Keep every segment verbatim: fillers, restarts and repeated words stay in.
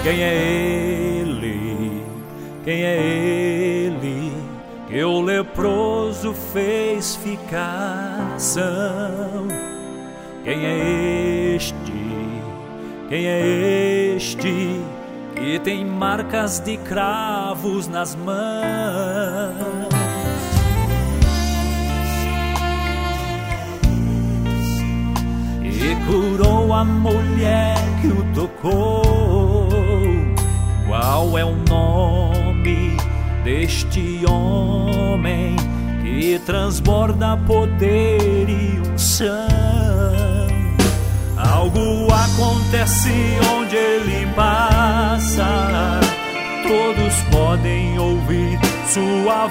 Quem é ele? Quem é ele que o leproso fez ficar são? Quem é este? Quem é este que tem marcas de cravos nas mãos? E curou a mulher que o tocou. Qual é o nome deste homem que transborda poder e unção? Algo acontece onde ele passa, todos podem ouvir sua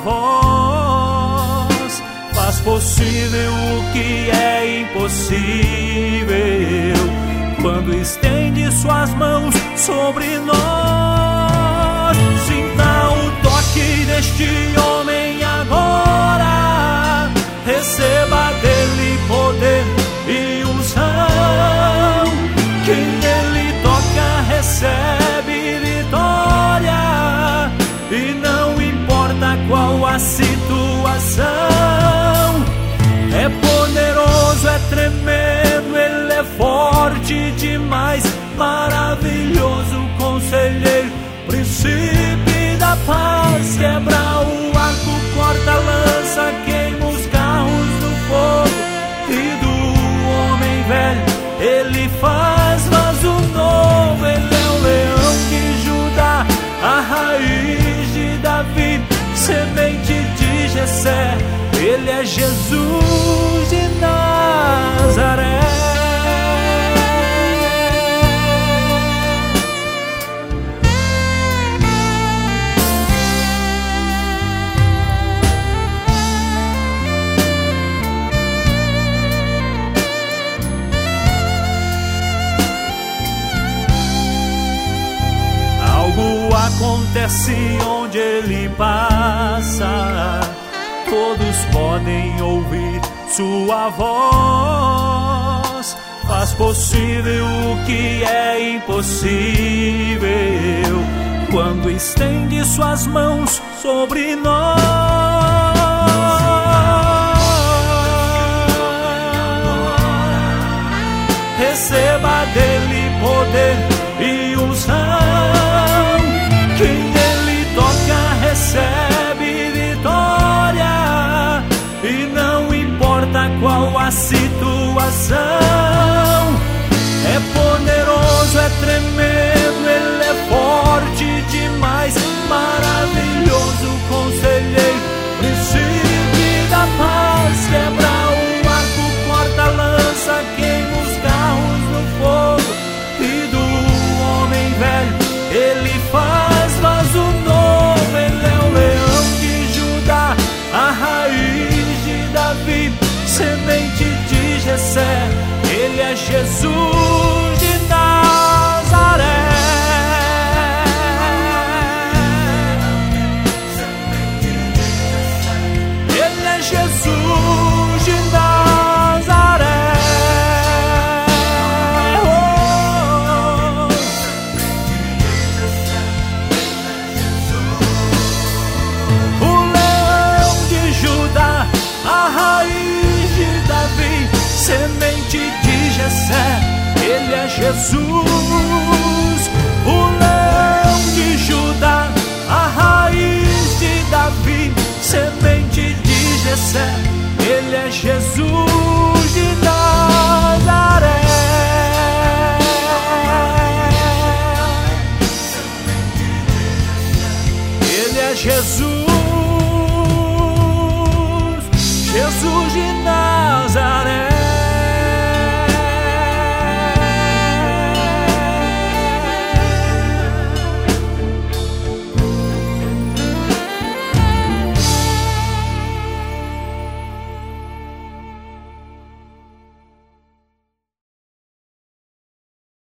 voz. Faz possível o que é impossível quando estende suas mãos sobre nós. Sinta o toque deste homem agora, receba dele poder e unção. Quem nele toca recebe vitória, e não importa qual a situação. É poderoso, é tremendo, ele é forte demais, maravilhoso conselheiro, príncipe da paz. Quebra o arco, corta a lança, queima os carros do fogo, e do homem velho ele faz vaso novo. Ele é o leão de Judá, a raiz de Davi, semente de Jessé. Ele é Jesus de Nazaré. Algo acontece onde ele passa, todos podem ouvir sua voz. Faz possível o que é impossível quando estende suas mãos sobre nós. Receba dele poder e unção. Quem nele toca recebe vitória, e não importa qual a situação. É poderoso, é tremendo, ele é forte demais, maravilhoso conselheiro, príncipe da paz. Quebra o arco, corta a lança, queima os carros no fogo, e do homem velho ele faz vaso novo. Ele é o leão de Judá, a raiz de Davi, semente de Jessé. Ele é Jesus de Nazaré. Ele é Jesus de Nazaré. Oh, o leão de Judá, a raiz de Davi, semente de Jessé. Ele é Jesus, o leão de Judá, a raiz de Davi, semente de Jessé. Ele é Jesus.